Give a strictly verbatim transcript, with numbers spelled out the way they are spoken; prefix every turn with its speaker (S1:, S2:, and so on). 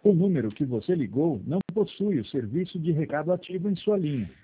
S1: O número que você ligou não possui o serviço de recado ativo em sua linha.